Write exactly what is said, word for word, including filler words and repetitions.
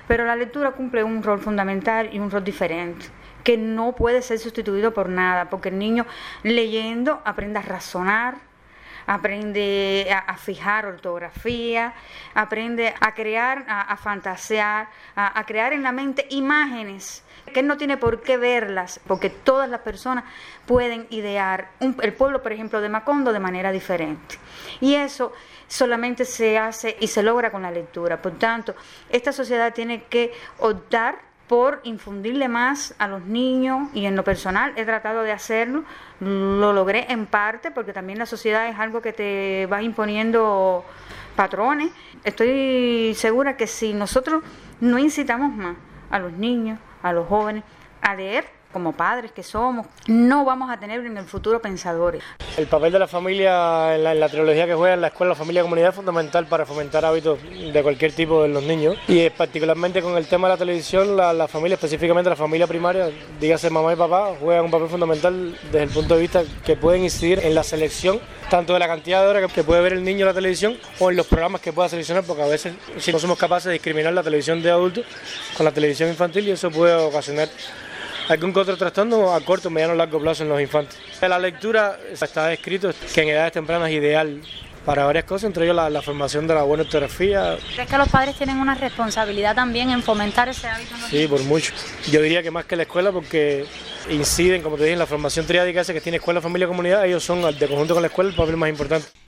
Pero la lectura cumple un rol fundamental y un rol diferente, que no puede ser sustituido por nada, porque el niño leyendo aprende a razonar, aprende a, a fijar ortografía, aprende a crear, a, a fantasear, a, a crear en la mente imágenes que él no tiene por qué verlas, porque todas las personas pueden idear un, el pueblo, por ejemplo, de Macondo de manera diferente. Y eso solamente se hace y se logra con la lectura. Por tanto, esta sociedad tiene que optar por infundirle más a los niños, y en lo personal he tratado de hacerlo, lo logré en parte porque también la sociedad es algo que te va imponiendo patrones. Estoy segura que si nosotros no incitamos más a los niños, a los jóvenes, a leer, como padres que somos, no vamos a tener en el futuro pensadores. El papel de la familia en la, en la trilogía que juega en la escuela, la familia comunidad, es fundamental para fomentar hábitos de cualquier tipo en los niños, y particularmente con el tema de la televisión, la, la familia, específicamente la familia primaria, dígase mamá y papá, juegan un papel fundamental desde el punto de vista que pueden incidir en la selección tanto de la cantidad de horas que puede ver el niño en la televisión o en los programas que pueda seleccionar, porque a veces si no somos capaces de discriminar la televisión de adultos con la televisión infantil, y eso puede ocasionar algún que otro trastorno a corto, mediano o largo plazo en los infantes. La lectura está escrito que en edades tempranas es ideal para varias cosas, entre ellos la, la formación de la buena ortografía. ¿Crees que los padres tienen una responsabilidad también en fomentar ese hábito en los Sí, niños? por mucho. Yo diría que más que la escuela, porque inciden, como te dije, en la formación triádica esa que tiene escuela, familia, comunidad. Ellos son, de conjunto con la escuela, el papel más importante.